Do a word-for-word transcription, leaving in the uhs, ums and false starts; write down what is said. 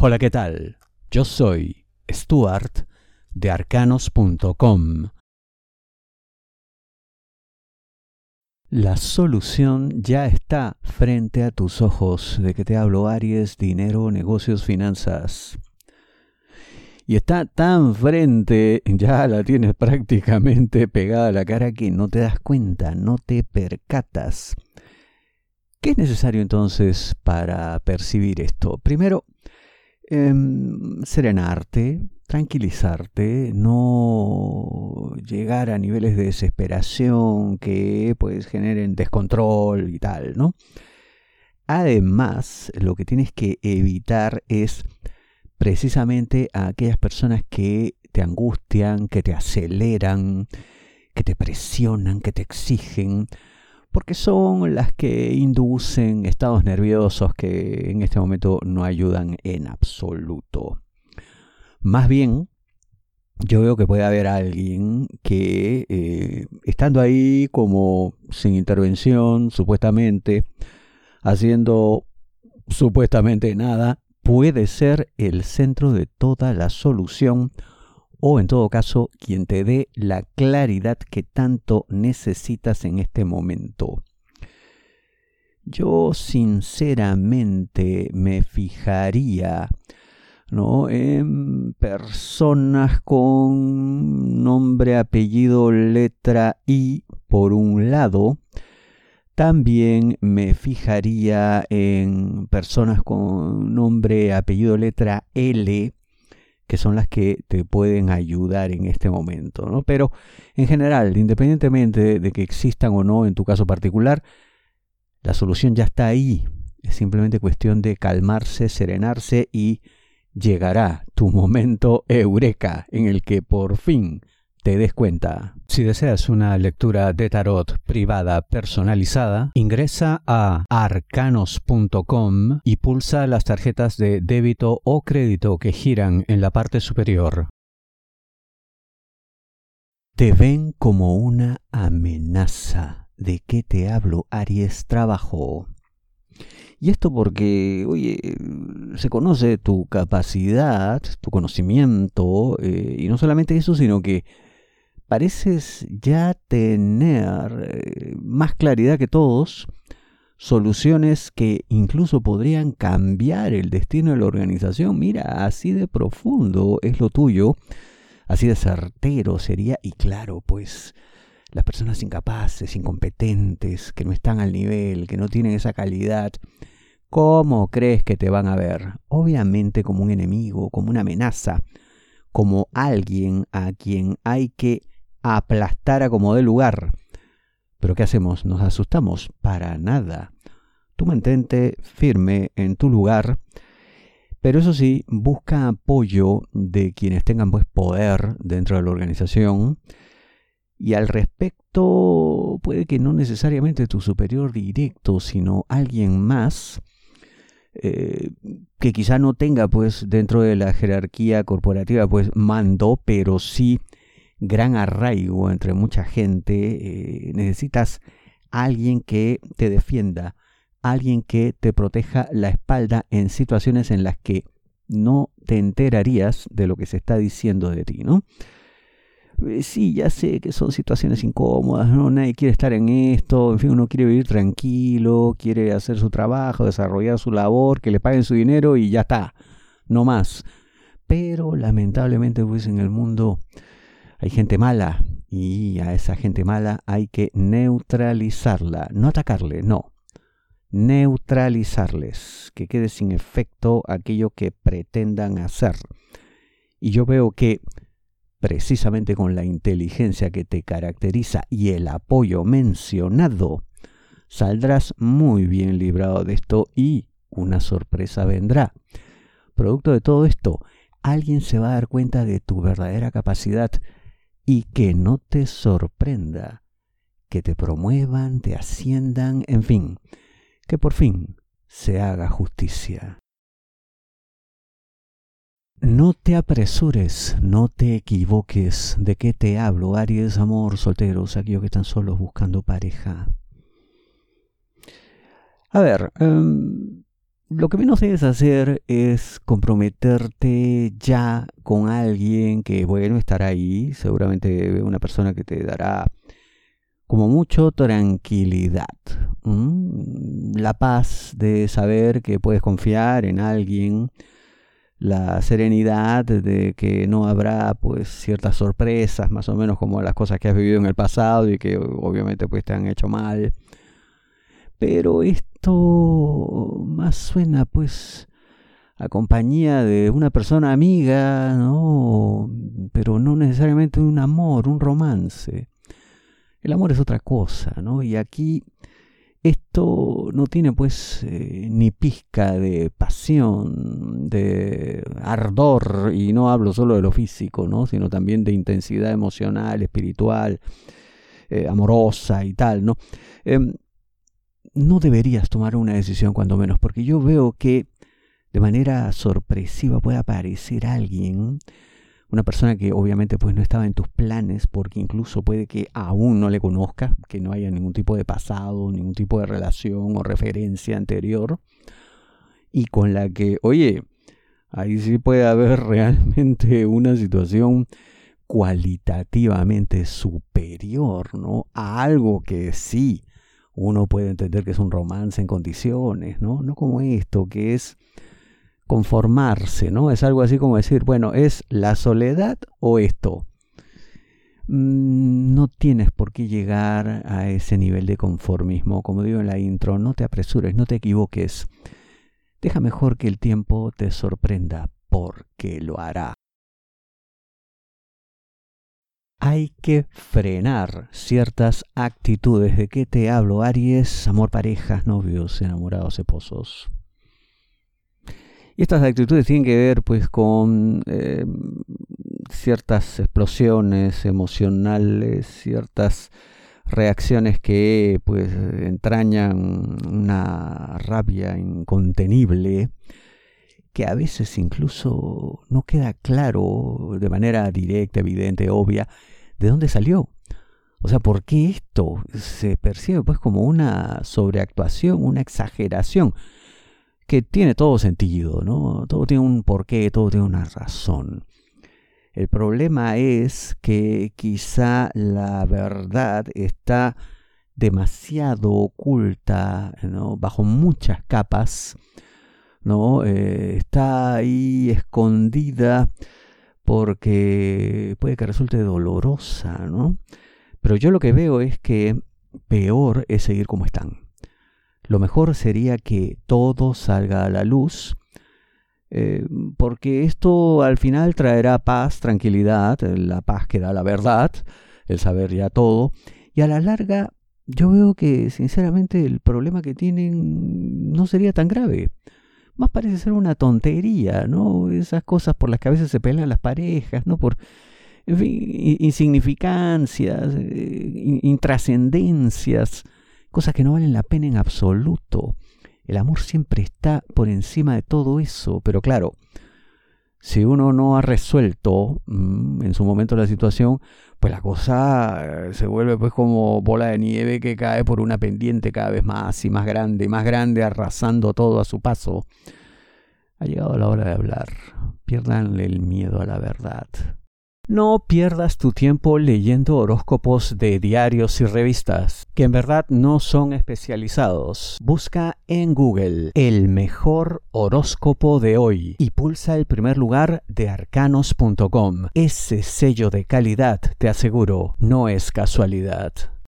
Hola, ¿qué tal? Yo soy Stuart de arcanos punto com. La solución ya está frente a tus ojos. ¿De qué te hablo? Aries, dinero, negocios, finanzas. Y está tan frente, ya la tienes prácticamente pegada a la cara que no te das cuenta, no te percatas. ¿Qué es necesario entonces para percibir esto? Primero, eh, serenarte, tranquilizarte, no llegar a niveles de desesperación que pues generen descontrol y tal, ¿no? Además, lo que tienes que evitar es precisamente a aquellas personas que te angustian, que te aceleran, que te presionan, que te exigen, porque son las que inducen estados nerviosos que en este momento no ayudan en absoluto. Más bien, yo veo que puede haber alguien que, eh, estando ahí como sin intervención, supuestamente, haciendo supuestamente nada, puede ser el centro de toda la solución o en todo caso quien te dé la claridad que tanto necesitas en este momento. Yo sinceramente me fijaría, ¿no?, en personas con nombre, apellido, letra I por un lado. También me fijaría en personas con nombre, apellido, letra L, que son las que te pueden ayudar en este momento, ¿no? Pero en general, independientemente de que existan o no en tu caso particular, la solución ya está ahí. Es simplemente cuestión de calmarse, serenarse y llegará tu momento eureka en el que por fin te des cuenta. Si deseas una lectura de tarot privada personalizada, ingresa a arcanos punto com y pulsa las tarjetas de débito o crédito que giran en la parte superior. Te ven como una amenaza. ¿De qué te hablo, Aries? Trabajo. Y esto porque, oye, se conoce tu capacidad, tu conocimiento, eh, y no solamente eso, sino que pareces ya tener eh, más claridad que todos, soluciones que incluso podrían cambiar el destino de la organización. Mira, así de profundo es lo tuyo, así de certero sería. Y claro, pues las personas incapaces, incompetentes, que no están al nivel, que no tienen esa calidad, ¿cómo crees que te van a ver? Obviamente como un enemigo, como una amenaza, como alguien a quien hay que aplastar a como dé lugar. ¿Pero qué hacemos? ¿Nos asustamos? Para nada. Tú mantente firme en tu lugar, pero eso sí, busca apoyo de quienes tengan pues poder dentro de la organización. Y al respecto, puede que no necesariamente tu superior directo, sino alguien más eh, que quizá no tenga pues dentro de la jerarquía corporativa pues mando, pero sí gran arraigo entre mucha gente. Eh, necesitas alguien que te defienda, alguien que te proteja la espalda en situaciones en las que no te enterarías de lo que se está diciendo de ti, ¿no? Eh, sí, ya sé que son situaciones incómodas, ¿no? Nadie quiere estar en esto, en fin, uno quiere vivir tranquilo, quiere hacer su trabajo, desarrollar su labor, que le paguen su dinero y ya está, no más. Pero lamentablemente pues en el mundo hay gente mala y a esa gente mala hay que neutralizarla, no atacarle, no. Neutralizarles, que quede sin efecto aquello que pretendan hacer. Y yo veo que precisamente con la inteligencia que te caracteriza y el apoyo mencionado, saldrás muy bien librado de esto y una sorpresa vendrá. Producto de todo esto, alguien se va a dar cuenta de tu verdadera capacidad y que no te sorprenda que te promuevan, te asciendan, en fin, que por fin se haga justicia. No te apresures, no te equivoques. ¿De qué te hablo, Aries? Amor, solteros, aquellos que están solos buscando pareja. A ver, um, lo que menos debes hacer es comprometerte ya con alguien que, bueno, estará ahí, seguramente una persona que te dará como mucho tranquilidad, ¿Mm? la paz de saber que puedes confiar en alguien, la serenidad de que no habrá pues ciertas sorpresas, más o menos como las cosas que has vivido en el pasado y que obviamente pues te han hecho mal. Pero esto más suena pues a compañía de una persona amiga, ¿no? Pero no necesariamente un amor, un romance. El amor es otra cosa, ¿no? Y aquí esto no tiene pues eh, ni pizca de pasión, de ardor, y no hablo solo de lo físico, ¿no? Sino también de intensidad emocional, espiritual, eh, amorosa y tal, ¿no? Eh, no deberías tomar una decisión cuando menos, porque yo veo que de manera sorpresiva puede aparecer alguien, una persona que obviamente pues no estaba en tus planes, porque incluso puede que aún no le conozcas, que no haya ningún tipo de pasado, ningún tipo de relación o referencia anterior, y con la que, oye, ahí sí puede haber realmente una situación cualitativamente superior, ¿no? A algo que sí uno puede entender que es un romance en condiciones, ¿no? No como esto, que es conformarse, ¿no? Es algo así como decir, bueno, ¿es la soledad o esto? Mm, no tienes por qué llegar a ese nivel de conformismo. Como digo en la intro, no te apresures, no te equivoques. Deja mejor que el tiempo te sorprenda, porque lo hará. Hay que frenar ciertas actitudes. ¿De qué te hablo, Aries? Amor, parejas, novios, enamorados, esposos. Y estas actitudes tienen que ver pues con eh, ciertas explosiones emocionales, ciertas reacciones que pues entrañan una rabia incontenible, que a veces incluso no queda claro de manera directa, evidente, obvia, de dónde salió. O sea, ¿por qué esto se percibe pues como una sobreactuación, una exageración? Que tiene todo sentido, ¿no? Todo tiene un porqué, todo tiene una razón. El problema es que quizá la verdad está demasiado oculta, ¿no? Bajo muchas capas, ¿no? Eh, está ahí escondida porque puede que resulte dolorosa, ¿no? Pero yo lo que veo es que peor es seguir como están. Lo mejor sería que todo salga a la luz, eh, porque esto al final traerá paz, tranquilidad, la paz que da la verdad, el saber ya todo, y a la larga yo veo que sinceramente el problema que tienen no sería tan grave. Más parece ser una tontería, ¿no? Esas cosas por las que a veces se pelean las parejas, ¿no? Por, en fin, insignificancias, eh, intrascendencias, cosas que no valen la pena en absoluto. El amor siempre está por encima de todo eso, pero claro, si uno no ha resuelto mmm, en su momento la situación, pues la cosa se vuelve pues como bola de nieve que cae por una pendiente cada vez más y más grande, y más grande, arrasando todo a su paso. Ha llegado la hora de hablar. Piérdanle el miedo a la verdad. No pierdas tu tiempo leyendo horóscopos de diarios y revistas, que en verdad no son especializados. Busca en Google el mejor horóscopo de hoy y pulsa el primer lugar de arcanos punto com. Ese sello de calidad, te aseguro, no es casualidad.